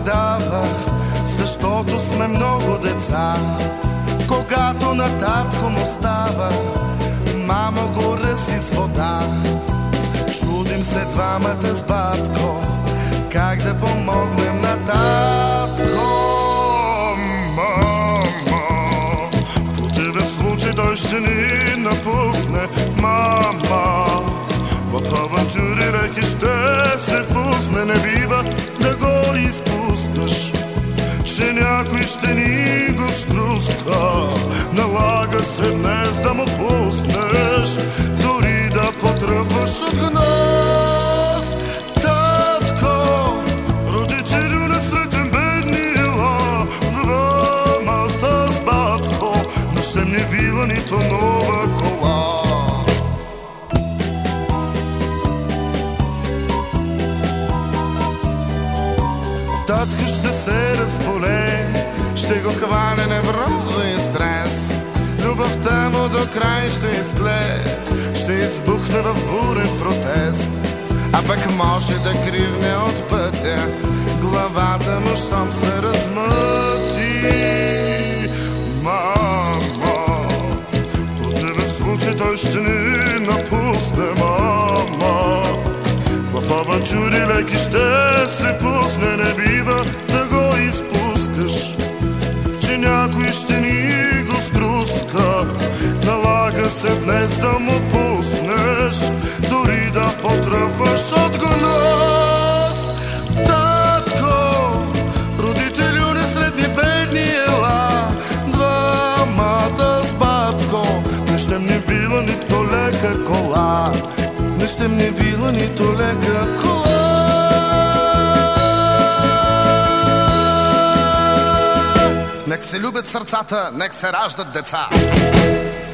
дава, защото сме много деца. Когато на татко му става, мамо го ръси с вода. Чудим се двамата с батко, как да помогнем на татко. Мама, в противен случай той ще ни напусне. Мама, в авантюри леки ще се впусне. Не бива да го изпускаш, че някой ще ни го скруска. Налага се днес да му пуснеш, дори да потръпваш от гнос. Татко, родителю несретен бедни ела, двамата с батко, не ще не вила нито нова кола. Татко ще се разболее, ще го хване невроза и стрес. Любовта му до край ще изтлее, ще избухне в бурен протест. А пък може да кривне от пътя главата му, щом се размъти. Мамо, в противен случай той ще ни напусне. Мама, в авантюри леки ще се пусне. Не бива да го изпускаш, че някой ще ни го скруска. Налага се днес да му пуснеш, дори да потръпваш от гнос. Татко, родителю несретни бедни ела, двамата с батко, не щем ни вила нито лека кола. Не щем ни вила нито лека кола. Нек се любят сърцата, нек се раждат деца.